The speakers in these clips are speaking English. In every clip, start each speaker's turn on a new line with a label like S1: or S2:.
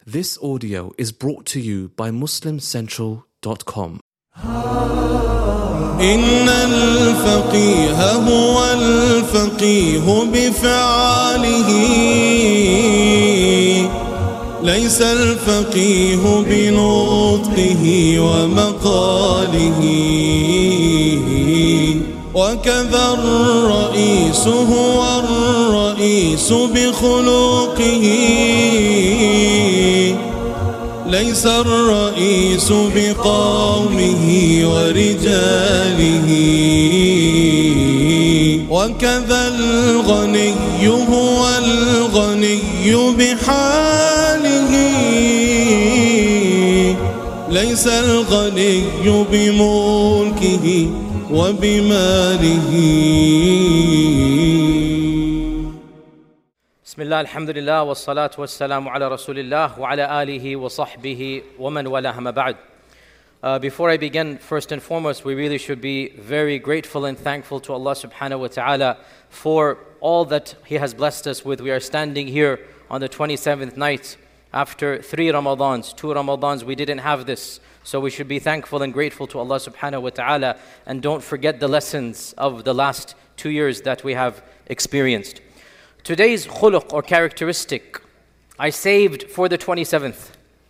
S1: This audio is brought to you by MuslimCentral.com.
S2: إن الفقيه هو الفقيه بفعاله ليس الفقيه بنطقه ومقاله وكذا الرئيس هو الرئيس بخلقه ليس الرئيس بقومه ورجاله وكذا الغني هو الغني بحاله ليس الغني بملكه وبماله.
S3: بسم الله الحمد لله والصلاة والسلام على رسول الله وعلى آله وصحبه ومن والاه ما بعد. Before I begin, first and foremost, we really should be very grateful and thankful to Allah subhanahu wa ta'ala for all that He has blessed us with. We are standing here on the 27th night after 3 Ramadans, 2 Ramadans, we didn't have this. So we should be thankful and grateful to Allah subhanahu wa ta'ala, and don't forget the lessons of the last 2 years that we have experienced. Today's khuluq or characteristic, I saved for the 27th.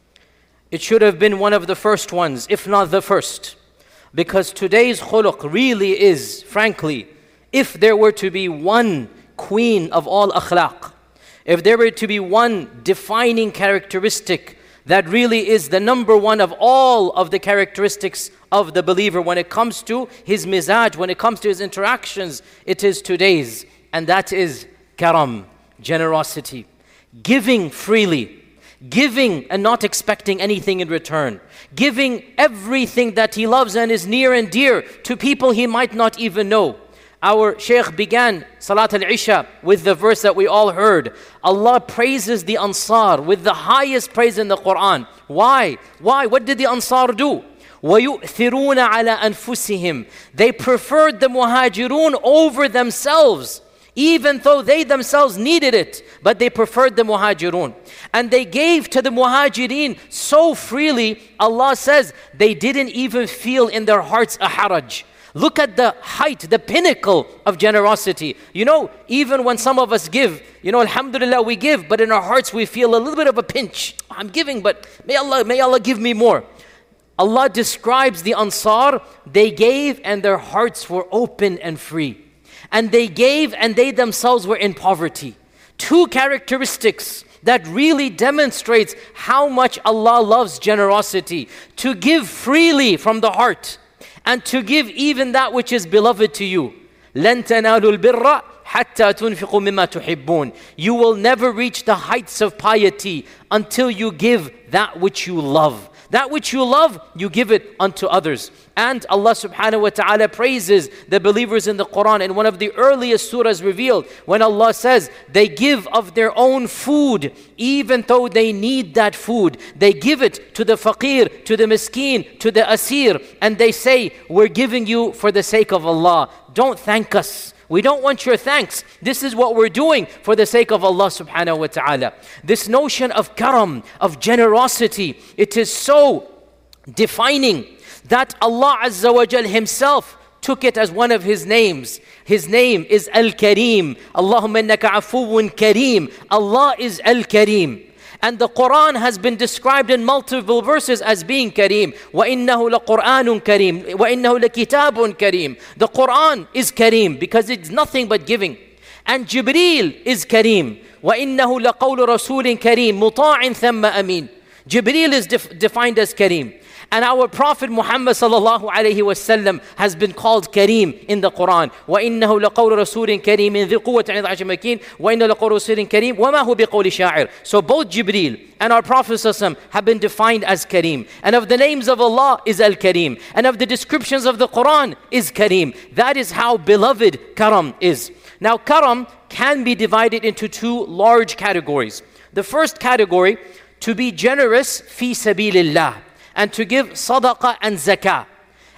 S3: It should have been one of the first ones, if not the first. Because today's khuluq really is, frankly, if there were to be one queen of all akhlaq, if there were to be one defining characteristic that really is the number one of all of the characteristics of the believer when it comes to his mizaj, when it comes to his interactions, it is today's. And that is karam, generosity, giving freely, giving and not expecting anything in return, giving everything that he loves and is near and dear to people he might not even know. Our Shaykh began Salat al-Isha with the verse that we all heard. Allah praises the Ansar with the highest praise in the Quran. Why? Why? What did the Ansar do? وَيُؤْثِرُونَ عَلَىٰ أَنفُسِهِمْ. They preferred the Muhajirun over themselves, even though they themselves needed it, but they preferred the Muhajirun. And they gave to the Muhajirin so freely, Allah says, they didn't even feel in their hearts a haraj. Look at the height, the pinnacle of generosity. You know, even when some of us give, alhamdulillah, we give, but in our hearts we feel a little bit of a pinch. I'm giving, but may Allah give me more. Allah describes the Ansar, they gave and their hearts were open and free. And they gave and they themselves were in poverty. 2 characteristics that really demonstrates how much Allah loves generosity. To give freely from the heart, and to give even that which is beloved to you. لَن تَنَالُوا الْبِرَّ حَتَّى تُنْفِقُوا مِمَّا تُحِبُّونَ. You will never reach the heights of piety until you give that which you love. That which you love, you give it unto others. And Allah subhanahu wa ta'ala praises the believers in the Quran in one of the earliest surahs revealed, when Allah says, they give of their own food, even though they need that food. They give it to the faqir, to the miskeen, to the asir, and they say, we're giving you for the sake of Allah. Don't thank us. We don't want your thanks. This is what we're doing for the sake of Allah subhanahu wa ta'ala. This notion of karam, of generosity, it is so defining that Allah Azza wa Jal Himself took it as one of His names. His name is Al-Kareem. Allahumma innaka afuwun kareem. Allah is Al-Kareem. And the Quran has been described in multiple verses as being Kareem. وَإِنَّهُ لَقُرْآنٌ كَرِيمٌ وَإِنَّهُ لَكِتَابٌ كَرِيمٌ. The Quran is Kareem because it's nothing but giving. And Jibreel is Kareem. وَإِنَّهُ لَقَوْلُ رَسُولٍ كَرِيمٌ مُطَاعٍ ثَمَّ أَمِينٌ. Jibreel is defined as Kareem. And our Prophet Muhammad sallallahu alayhi wasallam has been called Kareem in the Quran. وَإِنَّهُ لَقَوْلُ رَسُولٍ كَرِيمٍ ذِي قُوَّةٍ عِنْدَ عَرْشِ مَكِينٍ وَإِنَّهُ لَقَوْلُ رَسُولٍ كَرِيمٍ وَمَا هُوَ بِقَوْلِ شَاعِرٍ. So both Jibreel and our Prophet sallallahu have been defined as Kareem. And of the names of Allah is Al-Kareem. And of the descriptions of the Quran is Kareem. That is how beloved karam is. Now karam can be divided into 2 large categories. The first category, to be generous fi sabilillah, and to give sadaqah and zakah.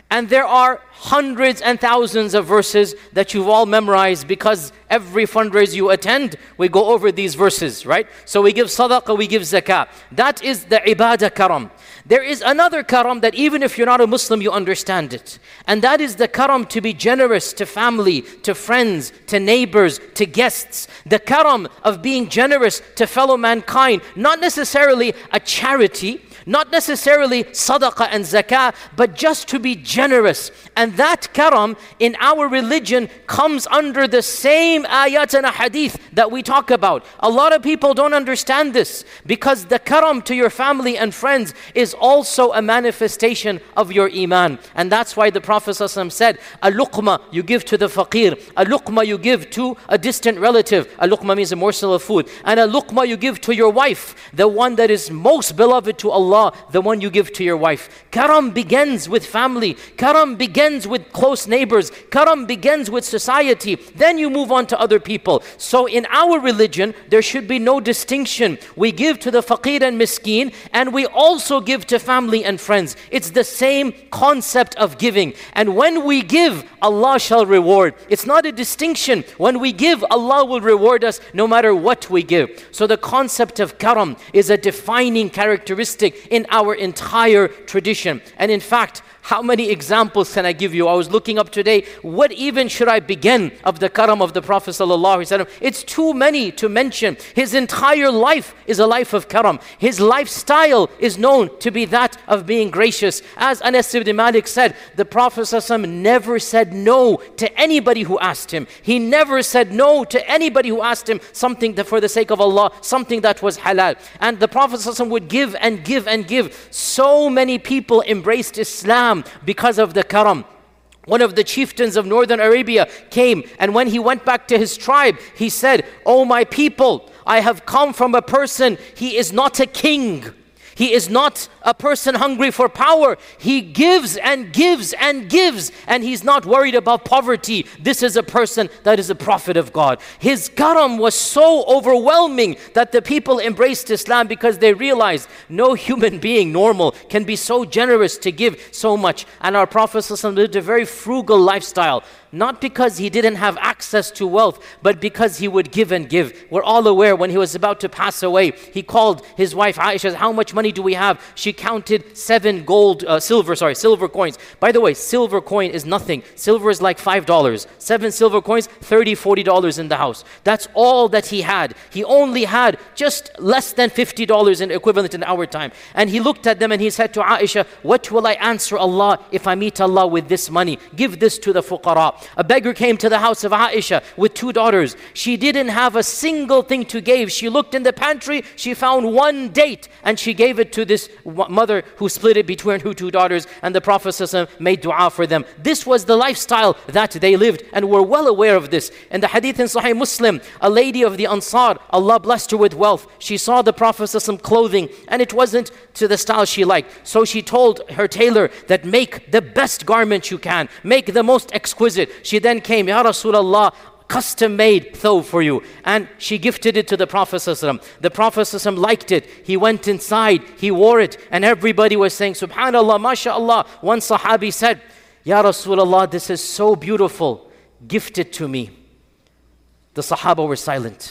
S3: And there are hundreds and thousands of verses that you've all memorized, because every fundraiser you attend, we go over these verses, right? So we give sadaqah, we give zakah. That is the ibadah karam. There is another karam that even if you're not a Muslim, you understand it. And that is the karam to be generous to family, to friends, to neighbors, to guests. The karam of being generous to fellow mankind. Not necessarily a charity, not necessarily sadaqah and zakah, but just to be generous. And that karam in our religion comes under the same ayat and hadith that we talk about. A lot of people don't understand this, because the karam to your family and friends is also a manifestation of your iman. And that's why the Prophet ﷺ said, a luqma you give to the faqir, a luqma you give to a distant relative. A luqma means a morsel of food. And a luqma you give to your wife, the one that is most beloved to Allah, the one you give to your wife. Karam begins with family. Karam begins with close neighbors. Karam begins with society. Then you move on to other people. So in our religion, there should be no distinction. We give to the faqir and miskin, and we also give to family and friends. It's the same concept of giving. And when we give, Allah shall reward. It's not a distinction. When we give, Allah will reward us no matter what we give. So the concept of karam is a defining characteristic in our entire tradition. And in fact, how many examples can I give you? I was looking up today, what even should I begin of the karam of the Prophet ﷺ? It's too many to mention. His entire life is a life of karam. His lifestyle is known to be that of being gracious. As Anas ibn Malik said, the Prophet ﷺ never said no to anybody who asked him. He never said no to anybody who asked him something that for the sake of Allah, something that was halal. And the Prophet ﷺ would give and give and give. So many people embraced Islam because of the karam. One of the chieftains of northern Arabia came, and when he went back to his tribe, he said, "Oh my people, I have come from a person, he is not a king. He is not a person hungry for power. He gives and gives and gives, and he's not worried about poverty. This is a person that is a prophet of God." His karam was so overwhelming that the people embraced Islam because they realized no human being normal can be so generous to give so much. And our Prophet ﷺ lived a very frugal lifestyle. Not because he didn't have access to wealth, but because he would give and give. We're all aware when he was about to pass away, he called his wife Aisha, "How much money do we have?" She counted silver coins. By the way, silver coin is nothing. Silver is like $5. 7 silver coins, $30, $40 in the house. That's all that he had. He only had just less than $50 in equivalent in our time. And he looked at them and he said to Aisha, "What will I answer Allah if I meet Allah with this money? Give this to the fuqara." A beggar came to the house of Aisha with 2 daughters. She didn't have a single thing to give. She looked in the pantry, she found 1 date, and she gave it to this mother who split it between her 2 daughters, and the Prophet ﷺ made dua for them. This was the lifestyle that they lived, and we're well aware of this. In the hadith in Sahih Muslim, a lady of the Ansar, Allah blessed her with wealth. She saw the Prophet ﷺ clothing, and it wasn't to the style she liked. So she told her tailor that make the best garment you can, make the most exquisite. She then came, "Ya Rasulullah, custom-made thobe for you." And she gifted it to the Prophet ﷺ. The Prophet ﷺ liked it. He went inside, he wore it, and everybody was saying, "Subhanallah, MashaAllah." One Sahabi said, "Ya Rasulullah, this is so beautiful. Gift it to me." The Sahaba were silent.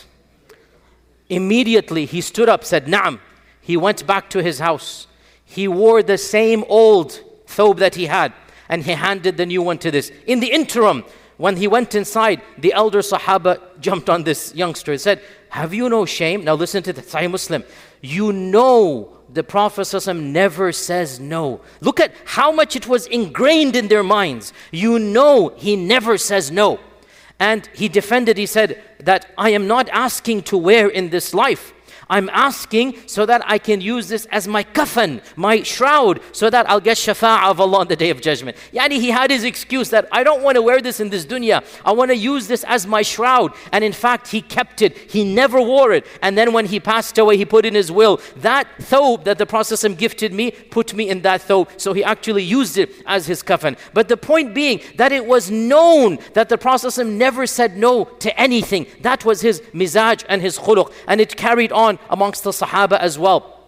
S3: Immediately he stood up, said, "Na'am." He went back to his house. He wore the same old thobe that he had, and he handed the new one to this. In the interim, when he went inside, the elder Sahaba jumped on this youngster and said, "Have you no shame?" Now listen to the Sahih Muslim. You know the Prophet ﷺ never says no. Look at how much it was ingrained in their minds. You know he never says no. And he defended, he said that I am not asking to wear in this life. I'm asking so that I can use this as my kafan, my shroud, so that I'll get shafa'ah of Allah on the Day of Judgment. Yani he had his excuse that I don't want to wear this in this dunya. I want to use this as my shroud. And in fact, he kept it. He never wore it. And then when he passed away, he put in his will, that thobe that the Prophet ﷺ gifted me, put me in that thobe. So he actually used it as his kafan. But the point being that it was known that the Prophet ﷺ never said no to anything. That was his mizaj and his khuluq. And it carried on amongst the Sahaba as well.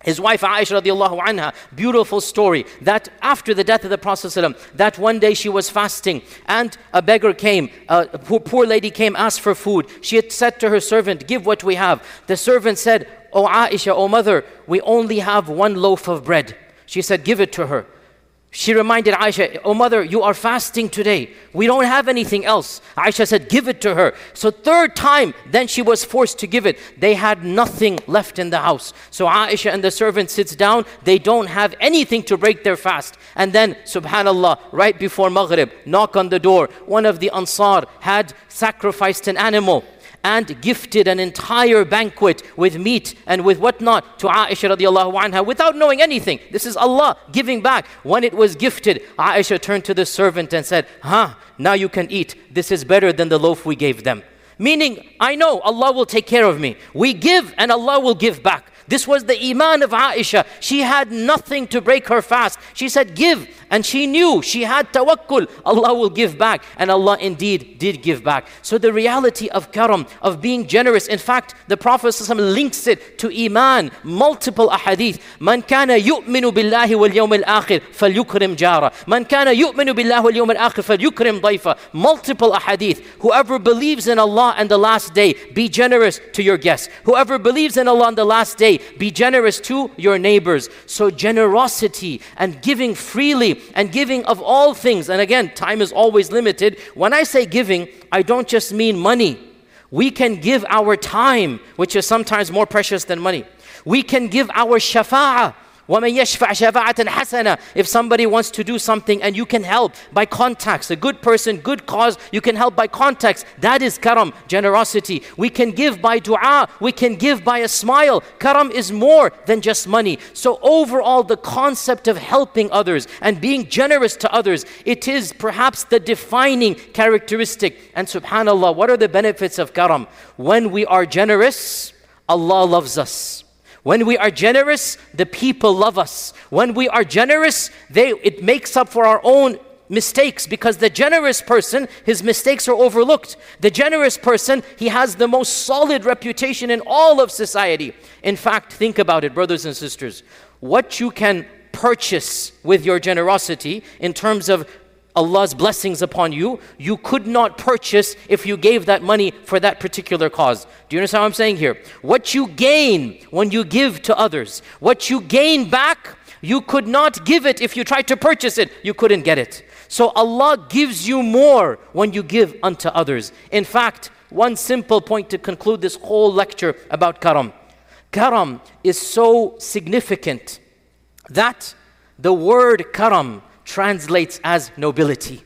S3: His wife Aisha radiallahu anha, beautiful story, that after the death of the Prophet ﷺ, that one day she was fasting and a beggar came, a poor lady came, asked for food. She had said to her servant, give what we have. The servant said, "O Aisha, O mother, we only have one loaf of bread." She said, give it to her. She reminded Aisha, "Oh mother, you are fasting today. We don't have anything else." Aisha said, give it to her. So third time, then she was forced to give it. They had nothing left in the house. So Aisha and the servant sits down. They don't have anything to break their fast. And then, subhanallah, right before Maghrib, knock on the door. One of the Ansar had sacrificed an animal and gifted an entire banquet with meat and with whatnot to Aisha radiallahu anha without knowing anything. This is Allah giving back. When it was gifted, Aisha turned to the servant and said, now you can eat. This is better than the loaf we gave them. Meaning, I know Allah will take care of me. We give and Allah will give back. This was the iman of Aisha. She had nothing to break her fast. She said, give. And she knew, she had tawakkul, Allah will give back. And Allah indeed did give back. So the reality of karam, of being generous, in fact, the Prophet ﷺ links it to iman, multiple ahadith. Man kana yu'minu billahi wal yawm al-akhir falyukrim jara. Man kana yu'minu billahi wal yawm al-akhir falyukrim dayfa. Multiple ahadith. Whoever believes in Allah and the last day, be generous to your guests. Whoever believes in Allah and the last day, be generous to your neighbors. So generosity and giving freely and giving of all things. And again, time is always limited. When I say giving, I don't just mean money. We can give our time, which is sometimes more precious than money. We can give our shafa'ah. وَمَنْ يَشْفَعْ شَفَاعَةً حَسَنًا. If somebody wants to do something and you can help by contacts, a good person, good cause, you can help by contacts. That is karam, generosity. We can give by dua. We can give by a smile. Karam is more than just money. So overall, the concept of helping others and being generous to others, it is perhaps the defining characteristic. And subhanallah, what are the benefits of karam? When we are generous, Allah loves us. When we are generous, the people love us. When we are generous, it makes up for our own mistakes, because the generous person, his mistakes are overlooked. The generous person, he has the most solid reputation in all of society. In fact, think about it, brothers and sisters. What you can purchase with your generosity in terms of Allah's blessings upon you, you could not purchase if you gave that money for that particular cause. Do you understand what I'm saying here? What you gain when you give to others, what you gain back, you could not give it if you tried to purchase it. You couldn't get it. So Allah gives you more when you give unto others. In fact, one simple point to conclude this whole lecture about karam. Karam is so significant that the word karam translates as nobility.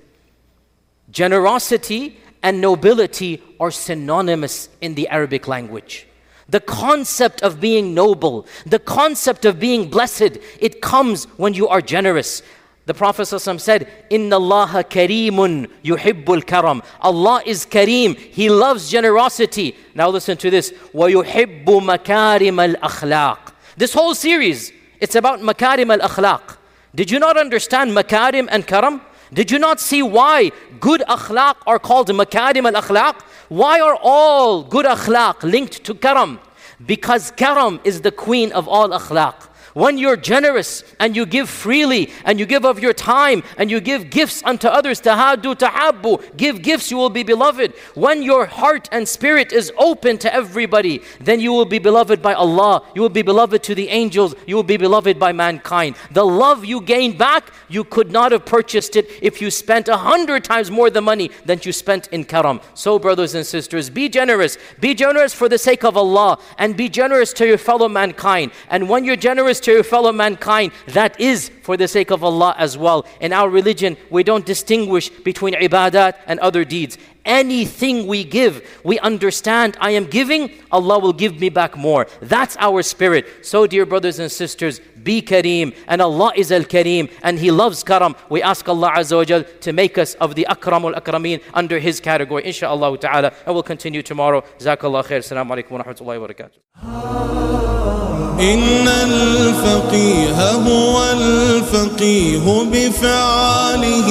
S3: Generosity and nobility are synonymous in the Arabic language. The concept of being noble, the concept of being blessed, it comes when you are generous. The Prophet ﷺ said, "Inna Allaha kareemun yuhibbul karam." Allah is kareem, He loves generosity. Now listen to this. وَيُحِبُّ مَكَارِمَ الْأَخْلَاقِ. This whole series, it's about makarim al-akhlaq. Did you not understand makarim and karam? Did you not see why good akhlaq are called makarim al-akhlaq? Why are all good akhlaq linked to karam? Because karam is the queen of all akhlaq. When you're generous and you give freely and you give of your time and you give gifts unto others, tahadu tahabbu, give gifts, you will be beloved. When your heart and spirit is open to everybody, then you will be beloved by Allah, you will be beloved to the angels, you will be beloved by mankind. The love you gain back, you could not have purchased it if you spent 100 times more the money than you spent in karam. So brothers and sisters, be generous for the sake of Allah, and be generous to your fellow mankind. And when you're generous to your fellow mankind, that is for the sake of Allah as well. In our religion, we don't distinguish between ibadat and other deeds. Anything we give, we understand, I am giving, Allah will give me back more. That's our spirit. So dear brothers and sisters, be kareem, and Allah is al-kareem, and He loves karam. We ask Allah Azza wa Jal to make us of the akramul akrameen under His category, inshaAllah ta'ala. And we'll continue tomorrow. Jazakallah khair. Assalamu alaikum wa rahmatullahi wa barakatuh.
S2: إن الفقيه هو الفقيه بفعاله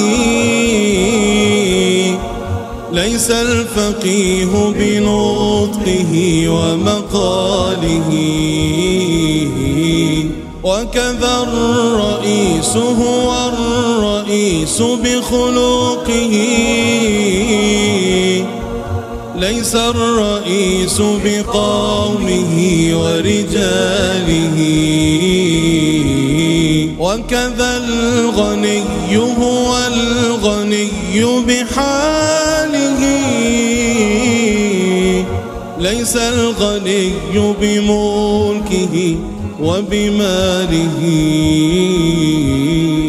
S2: ليس الفقيه بنطقه ومقاله وكذا الرئيس هو الرئيس بخلقه، ليس الرئيس بقومه ورجاله. وكذا الغني هو الغني بحاله، ليس الغني بملكه وبماله.